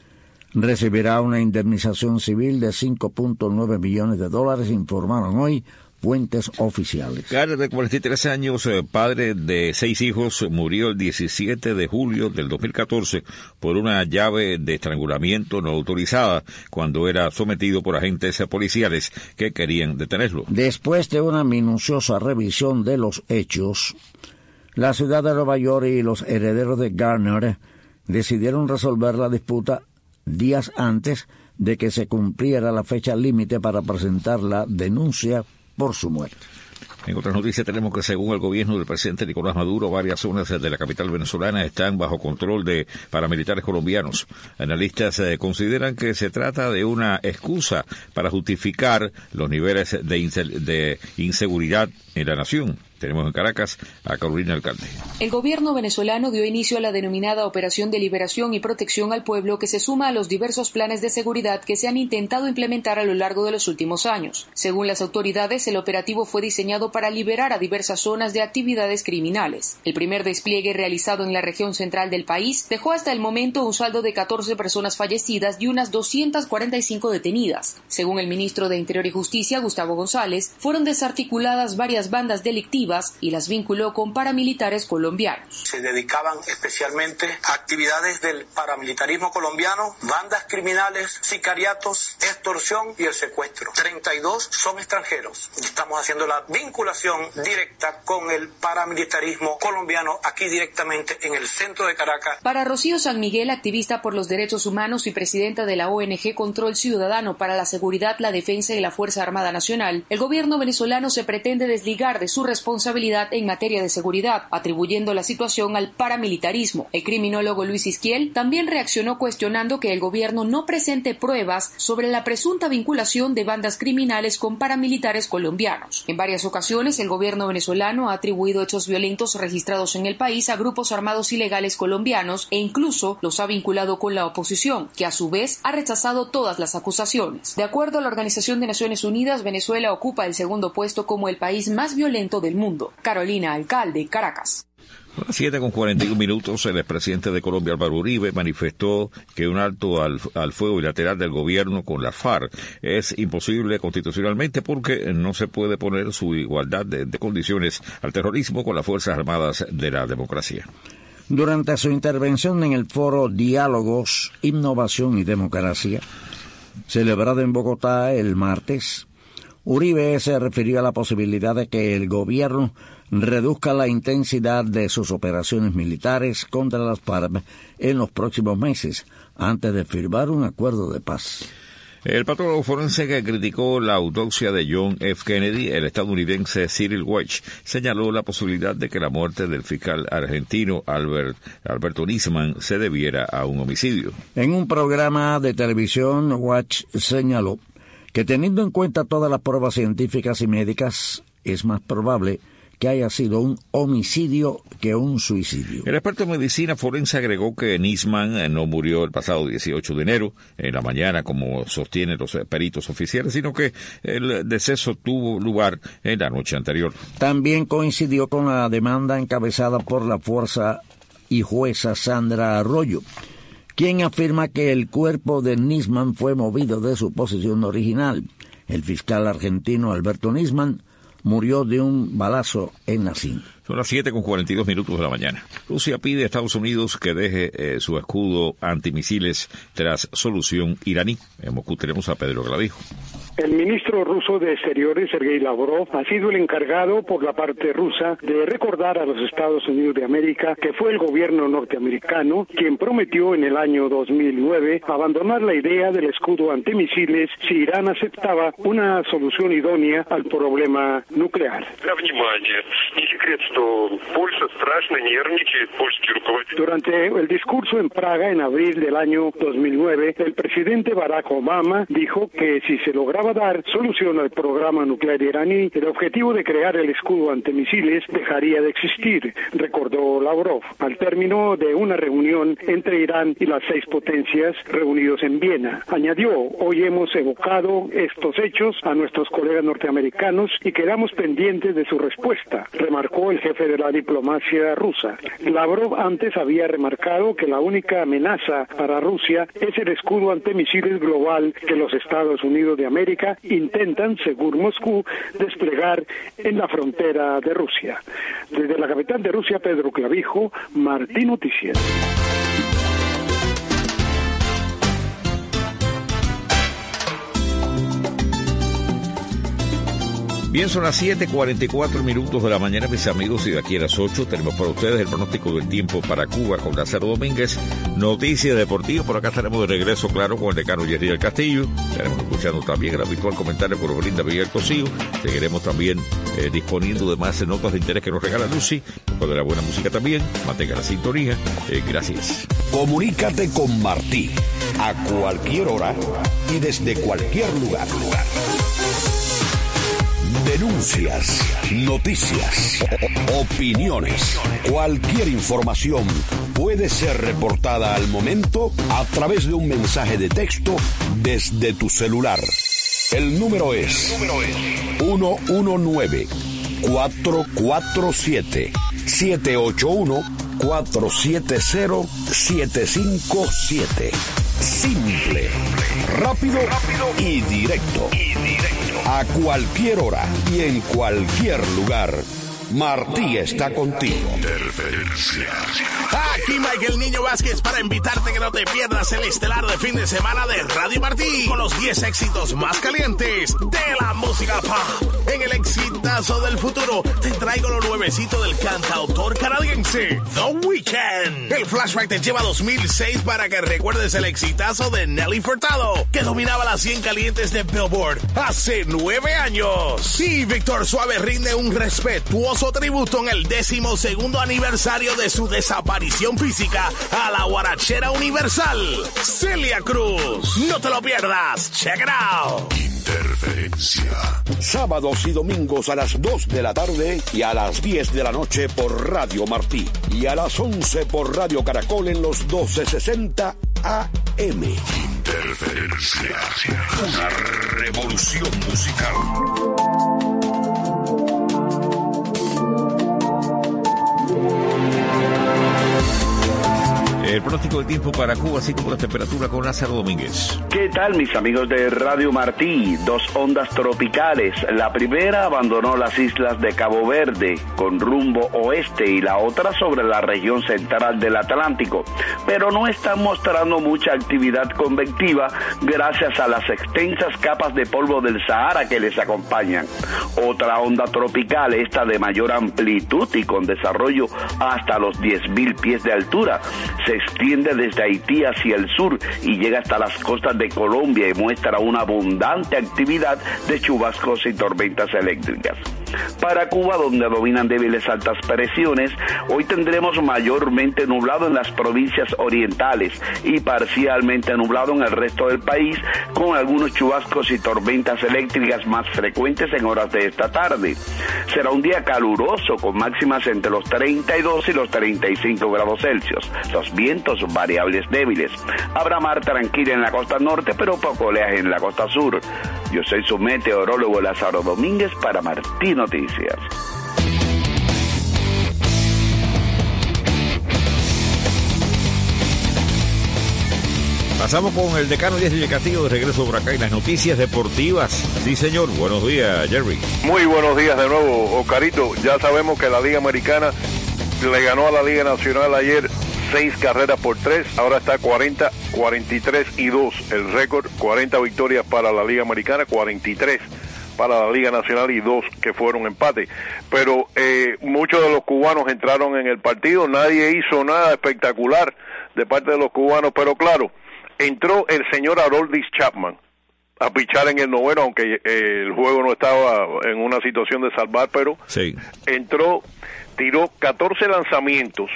recibirá una indemnización civil de cinco punto nueve millones de dólares, informaron hoy fuentes oficiales. Garner, de cuarenta y tres años, padre de seis hijos, murió el diecisiete de julio del dos mil catorce por una llave de estrangulamiento no autorizada cuando era sometido por agentes policiales que querían detenerlo. Después de una minuciosa revisión de los hechos, la ciudad de Nueva York y los herederos de Garner decidieron resolver la disputa días antes de que se cumpliera la fecha límite para presentar la denuncia por su muerte. En otras noticias tenemos que, según el gobierno del presidente Nicolás Maduro, varias zonas de la capital venezolana están bajo control de paramilitares colombianos. Analistas eh, consideran que se trata de una excusa para justificar los niveles de, inse- de inseguridad en la nación. Tenemos en Caracas a Carolina Alcalde. El gobierno venezolano dio inicio a la denominada Operación de Liberación y Protección al Pueblo, que se suma a los diversos planes de seguridad que se han intentado implementar a lo largo de los últimos años. Según las autoridades, el operativo fue diseñado para liberar a diversas zonas de actividades criminales. El primer despliegue realizado en la región central del país dejó hasta el momento un saldo de catorce personas fallecidas y unas doscientas cuarenta y cinco detenidas. Según el ministro de Interior y Justicia, Gustavo González, fueron desarticuladas varias bandas delictivas y las vinculó con paramilitares colombianos. Se dedicaban especialmente a actividades del paramilitarismo colombiano, bandas criminales, sicariatos, extorsión y el secuestro. treinta y dos son extranjeros. Estamos haciendo la vinculación directa con el paramilitarismo colombiano aquí directamente en el centro de Caracas. Para Rocío San Miguel, activista por los derechos humanos y presidenta de la O N G Control Ciudadano para la Seguridad, la Defensa y la Fuerza Armada Nacional, el gobierno venezolano se pretende desligar de su responsabilidad responsabilidad en materia de seguridad, atribuyendo la situación al paramilitarismo. El criminólogo Luis Isquiel también reaccionó cuestionando que el gobierno no presente pruebas sobre la presunta vinculación de bandas criminales con paramilitares colombianos. En varias ocasiones, el gobierno venezolano ha atribuido hechos violentos registrados en el país a grupos armados ilegales colombianos e incluso los ha vinculado con la oposición, que a su vez ha rechazado todas las acusaciones. De acuerdo a la Organización de Naciones Unidas, Venezuela ocupa el segundo puesto como el país más violento del mundo. Carolina Alcalde, Caracas. A las siete con cuarenta y un minutos, el expresidente de Colombia, Álvaro Uribe, manifestó que un alto al, al fuego bilateral del gobierno con la FARC es imposible constitucionalmente porque no se puede poner su igualdad de, de condiciones al terrorismo con las Fuerzas Armadas de la democracia. Durante su intervención en el foro Diálogos, Innovación y Democracia, celebrado en Bogotá el martes, Uribe se refirió a la posibilidad de que el gobierno reduzca la intensidad de sus operaciones militares contra las FARC en los próximos meses, antes de firmar un acuerdo de paz. El patólogo forense que criticó la autopsia de John F. Kennedy, el estadounidense Cyril Wedge, señaló la posibilidad de que la muerte del fiscal argentino Albert, Alberto Nisman se debiera a un homicidio. En un programa de televisión, Wedge señaló que teniendo en cuenta todas las pruebas científicas y médicas, es más probable que haya sido un homicidio que un suicidio. El experto en medicina forense agregó que Nisman no murió el pasado dieciocho de enero, en la mañana, como sostienen los peritos oficiales, sino que el deceso tuvo lugar en la noche anterior. También coincidió con la demanda encabezada por la fuerza y jueza Sandra Arroyo, quien afirma que el cuerpo de Nisman fue movido de su posición original. El fiscal argentino Alberto Nisman murió de un balazo en la cinta. Son las siete con cuarenta y dos minutos de la mañana. Rusia pide a Estados Unidos que deje eh, su escudo antimisiles tras solución iraní. En Moscú tenemos a Pedro Clavijo. El ministro ruso de Exteriores, Sergei Lavrov, ha sido el encargado por la parte rusa de recordar a los Estados Unidos de América que fue el gobierno norteamericano quien prometió en el año dos mil nueve abandonar la idea del escudo antimisiles si Irán aceptaba una solución idónea al problema nuclear. Durante el discurso en Praga en abril del año dos mil nueve, el presidente Barack Obama dijo que si se lograba dar solución al programa nuclear iraní, el objetivo de crear el escudo antimisiles dejaría de existir, recordó Lavrov, al término de una reunión entre Irán y las seis potencias reunidos en Viena. Añadió, hoy hemos evocado estos hechos a nuestros colegas norteamericanos y quedamos pendientes de su respuesta, remarcó el jefe de la diplomacia rusa. Lavrov antes había remarcado que la única amenaza para Rusia es el escudo antimisiles global que los Estados Unidos de América intentan, según Moscú, desplegar en la frontera de Rusia. Desde la capital de Rusia, Pedro Clavijo, Martí Noticias. Bien, son las siete cuarenta y cuatro minutos de la mañana, mis amigos, y de aquí a las ocho tenemos para ustedes el pronóstico del tiempo para Cuba con Lázaro Domínguez, noticias deportivas. Por acá estaremos de regreso, claro, con el decano Jerry del Castillo. Estaremos escuchando también el habitual comentario por Belinda Miguel Cosío. Seguiremos también eh, disponiendo de más notas de interés que nos regala Lucy, con de la buena música también. Mantenga la sintonía. Eh, gracias. Comunícate con Martí a cualquier hora y desde cualquier lugar. Denuncias, noticias, opiniones, cualquier información puede ser reportada al momento a través de un mensaje de texto desde tu celular. El número es uno uno nueve, cuatro cuatro siete, siete ocho uno, cuatro siete cero, siete cinco siete. Simple, rápido y directo. A cualquier hora y en cualquier lugar, Martí está contigo. Interferencia. Aquí Michael Niño Vázquez para invitarte que no te pierdas el estelar de fin de semana de Radio Martí con los diez éxitos más calientes de la música pop. En el exitazo del futuro te traigo lo nuevecito del cantautor canadiense The Weeknd. El flashback te lleva a dos mil seis para que recuerdes el exitazo de Nelly Furtado, que dominaba las cien calientes de Billboard hace nueve años. Y Víctor Suave rinde un respetuoso tributo en el décimo segundo aniversario de su desaparición física a la guarachera universal, Celia Cruz. No te lo pierdas. Check it out. Interferencia. Sábados y domingos a las dos de la tarde y a las diez de la noche por Radio Martí. Y a las once por Radio Caracol en los doce sesenta A M. Interferencia. Una revolución musical. pronóstico del tiempo para Cuba, así como la temperatura con Lázaro Domínguez. ¿Qué tal, mis amigos de Radio Martí? Dos ondas tropicales. La primera abandonó las islas de Cabo Verde con rumbo oeste y la otra sobre la región central del Atlántico, pero no están mostrando mucha actividad convectiva gracias a las extensas capas de polvo del Sahara que les acompañan. Otra onda tropical, esta de mayor amplitud y con desarrollo hasta los diez mil pies de altura, se extiende desde Haití hacia el sur y llega hasta las costas de Colombia y muestra una abundante actividad de chubascos y tormentas eléctricas. Para Cuba, donde dominan débiles altas presiones, hoy tendremos mayormente nublado en las provincias orientales y parcialmente nublado en el resto del país, con algunos chubascos y tormentas eléctricas más frecuentes en horas de esta tarde. Será un día caluroso con máximas entre los treinta y dos y los treinta y cinco grados Celsius. Los vientos variables débiles. Habrá mar tranquila en la costa norte, pero poco oleaje en la costa sur. Yo soy su meteorólogo Lázaro Domínguez para Martí Noticias. Pasamos con el decano Eliezer del Castillo de regreso por acá y las noticias deportivas. Sí, señor. Buenos días, Jerry. Muy buenos días de nuevo, Oscarito. Ya sabemos que la Liga Americana le ganó a la Liga Nacional ayer seis carreras por tres, ahora está cuarenta, cuarenta y tres y dos el récord, cuarenta victorias para la Liga Americana, cuarenta y tres para la Liga Nacional y dos que fueron empate. Pero eh, muchos de los cubanos entraron en el partido, nadie hizo nada espectacular de parte de los cubanos, pero claro, entró el señor Aroldis Chapman a pichar en el noveno, aunque eh, el juego no estaba en una situación de salvar, pero sí. entró, tiró catorce lanzamientos,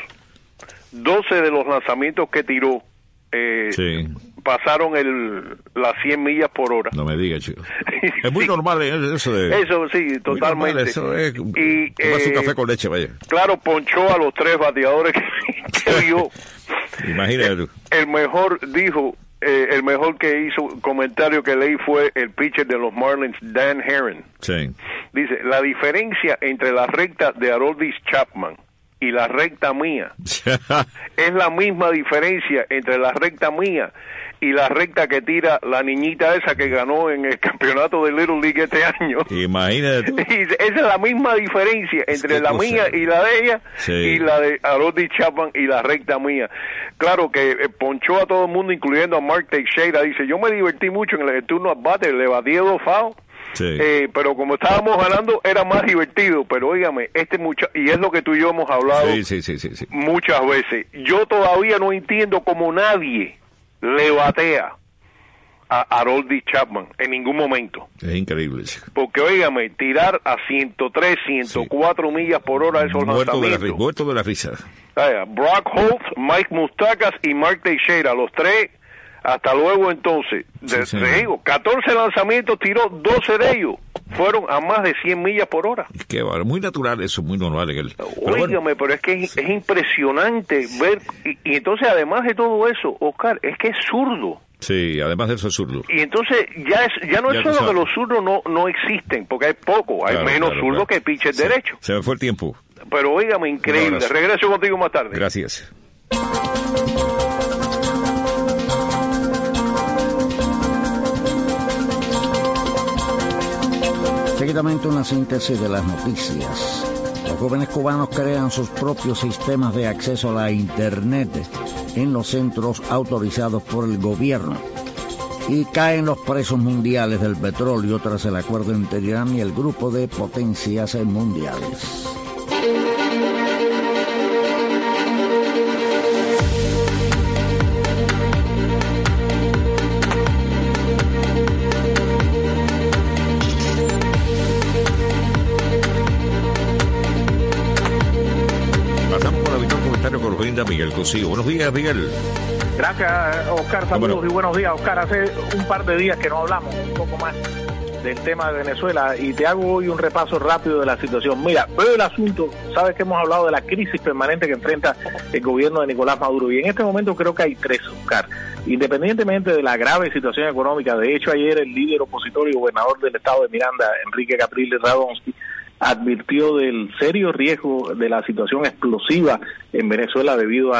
doce de los lanzamientos que tiró eh, sí. pasaron el las cien millas por hora. No me digas, chico. Es muy sí. normal eso de... Eso sí, totalmente. Normal, eso es, y tomarse eh, un café con leche, vaya. Claro, ponchó a los tres bateadores que, que vio. Imagínate tú. El, el mejor, dijo, eh, el mejor que hizo comentario que leí fue el pitcher de los Marlins, Dan Herron. Sí. Dice, la diferencia entre la recta de Aroldis Chapman y la recta mía es la misma diferencia entre la recta mía y la recta que tira la niñita esa que ganó en el campeonato de Little League este año. Imagínate tú. Esa es la misma diferencia entre la cosa? mía y la de ella, sí. y la de Aroldis Chapman y la recta mía. Claro que eh, ponchó a todo el mundo, incluyendo a Mark Teixeira. Dice, yo me divertí mucho en el turno at bat, le batí dos fouls. Sí. Eh, pero como estábamos ganando era más divertido, pero óigame, este muchacho, y es lo que tú y yo hemos hablado sí, sí, sí, sí, sí. muchas veces, yo todavía no entiendo cómo nadie le batea a Aroldis Chapman en ningún momento. Es increíble. Porque óigame, tirar a ciento tres, ciento cuatro sí. millas por hora esos muerto lanzamientos. De la, muerto de la risa. Vaya, Brock Holt, Mike Moustakas y Mark Teixeira, los tres. Hasta luego entonces, de, sí, te digo, catorce lanzamientos, tiró doce de ellos, fueron a más de cien millas por hora. Qué bueno, muy natural eso, muy normal. En el... Pero Óigame, bueno. pero es que es, es impresionante ver, y, y entonces además de todo eso, Oscar, es que es zurdo. Sí, además de eso es zurdo. Y entonces ya es ya no ya es solo que los zurdos no, no existen, porque hay poco, hay claro, menos claro, zurdos claro. que pitchers sí, derecho. Se me fue el tiempo. Pero óigame, increíble, regreso contigo más tarde. Gracias. Seguidamente una síntesis de las noticias. Los jóvenes cubanos crean sus propios sistemas de acceso a la Internet en los centros autorizados por el gobierno. Y caen los precios mundiales del petróleo tras el acuerdo entre Irán y el grupo de potencias mundiales. Miguel Cosío. Buenos días, Miguel. Gracias, Oscar. Saludos y buenos días, Oscar. Hace un par de días que no hablamos un poco más del tema de Venezuela y te hago hoy un repaso rápido de la situación. Mira, veo el asunto, sabes que hemos hablado de la crisis permanente que enfrenta el gobierno de Nicolás Maduro y en este momento creo que hay tres, Oscar. Independientemente de la grave situación económica, de hecho ayer el líder opositor y gobernador del estado de Miranda, Enrique Capriles Radonsky, advirtió del serio riesgo de la situación explosiva en Venezuela debido a la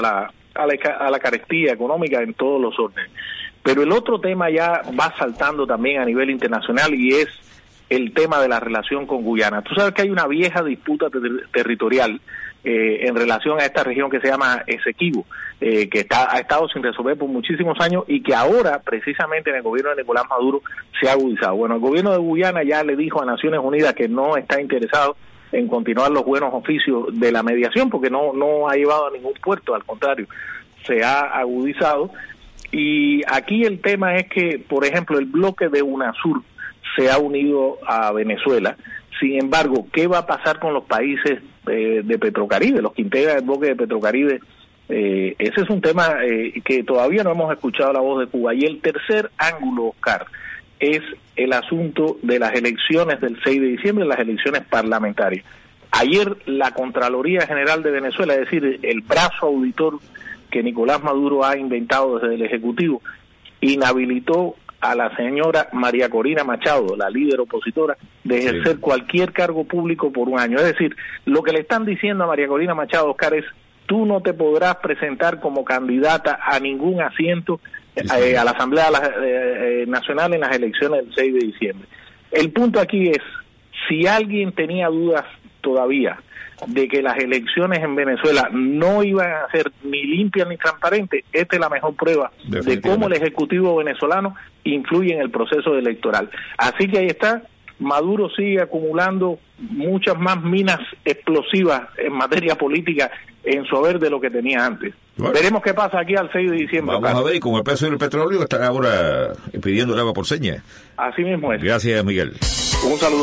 a la, a la carestía económica en todos los órdenes. Pero el otro tema ya va saltando también a nivel internacional y es el tema de la relación con Guyana. Tú sabes que hay una vieja disputa ter- territorial eh, en relación a esta región que se llama Esequibo, eh, que está, ha estado sin resolver por muchísimos años y que ahora, precisamente en el gobierno de Nicolás Maduro, se ha agudizado. Bueno, el gobierno de Guyana ya le dijo a Naciones Unidas que no está interesado en continuar los buenos oficios de la mediación porque no, no ha llevado a ningún puerto, al contrario, se ha agudizado. Y aquí el tema es que, por ejemplo, el bloque de UNASUR se ha unido a Venezuela. Sin embargo, ¿qué va a pasar con los países eh, de Petrocaribe, los que integran el bloque de Petrocaribe? Eh, ese es un tema eh, que todavía no hemos escuchado la voz de Cuba. Y el tercer ángulo, Oscar, es el asunto de las elecciones del seis de diciembre, las elecciones parlamentarias. Ayer la Contraloría General de Venezuela, es decir, el brazo auditor que Nicolás Maduro ha inventado desde el Ejecutivo, inhabilitó a la señora María Corina Machado, la líder opositora, de ejercer sí. cualquier cargo público por un año. Es decir, lo que le están diciendo a María Corina Machado, Oscar, es tú no te podrás presentar como candidata a ningún asiento sí, sí. Eh, a la Asamblea eh, Nacional en las elecciones del seis de diciembre. El punto aquí es, si alguien tenía dudas todavía de que las elecciones en Venezuela no iban a ser ni limpias ni transparentes, esta es la mejor prueba de cómo el Ejecutivo venezolano influye en el proceso electoral. Así que ahí está, Maduro sigue acumulando muchas más minas explosivas en materia política en su haber de lo que tenía antes. Bueno, veremos qué pasa aquí al seis de diciembre. Vamos Carlos. a ver, y con el precio del petróleo están ahora pidiendo el agua por señas. Así mismo es. Gracias, Miguel. Un saludo.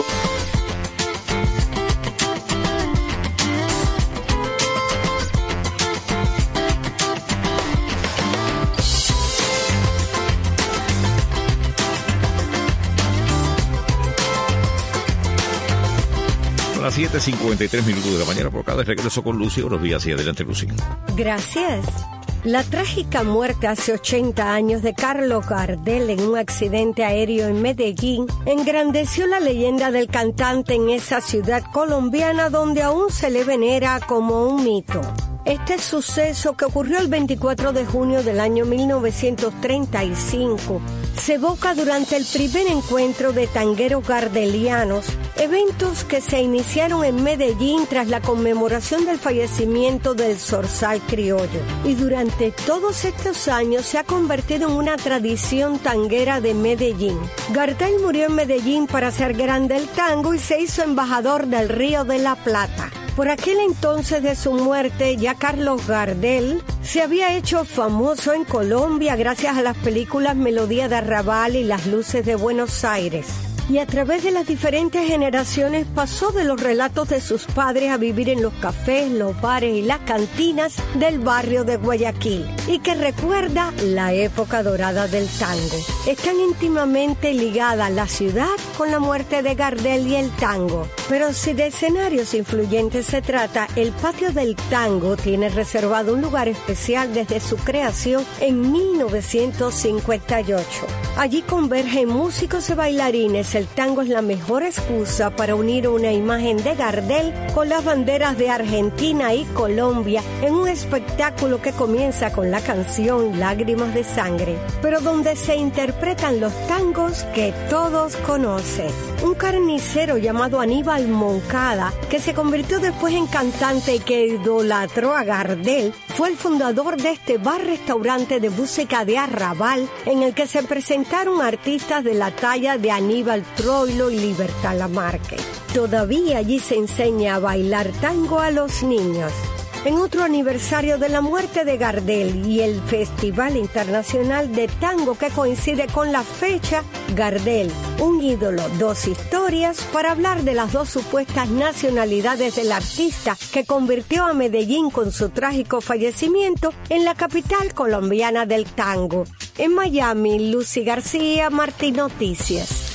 A siete cincuenta y tres minutos de la mañana por cada regreso con Lucy. Buenos días y adelante, Lucy. Gracias. La trágica muerte hace ochenta años de Carlos Gardel en un accidente aéreo en Medellín engrandeció la leyenda del cantante en esa ciudad colombiana donde aún se le venera como un mito. Este suceso, que ocurrió el veinticuatro de junio del año mil novecientos treinta y cinco, se evoca durante el primer encuentro de tangueros gardelianos, eventos que se iniciaron en Medellín tras la conmemoración del fallecimiento del zorzal criollo. Y durante todos estos años se ha convertido en una tradición tanguera de Medellín. Gardel murió en Medellín para hacer grande el tango y se hizo embajador del Río de la Plata. Por aquel entonces de su muerte, ya Carlos Gardel se había hecho famoso en Colombia gracias a las películas Melodía de Arrabal y Las Luces de Buenos Aires. Y a través de las diferentes generaciones pasó de los relatos de sus padres a vivir en los cafés, los bares y las cantinas del barrio de Guayaquil, y que recuerda la época dorada del tango. Están íntimamente ligadas la ciudad con la muerte de Gardel y el tango. Pero si de escenarios influyentes se trata, el Patio del Tango tiene reservado un lugar especial desde su creación en mil novecientos cincuenta y ocho. Allí convergen músicos y bailarines. El tango es la mejor excusa para unir una imagen de Gardel con las banderas de Argentina y Colombia en un espectáculo que comienza con la canción Lágrimas de Sangre, pero donde se interpretan los tangos que todos conocen. Un carnicero llamado Aníbal Moncada, que se convirtió después en cantante y que idolatró a Gardel, fue el fundador de este bar-restaurante de música de Arrabal, en el que se presentaron artistas de la talla de Aníbal Troilo y Libertad Lamarque. Todavía allí se enseña a bailar tango a los niños. En otro aniversario de la muerte de Gardel y el Festival Internacional de Tango que coincide con la fecha, Gardel, un ídolo, dos historias, para hablar de las dos supuestas nacionalidades del artista que convirtió a Medellín con su trágico fallecimiento en la capital colombiana del tango. En Miami, Lucy García, Martín Noticias.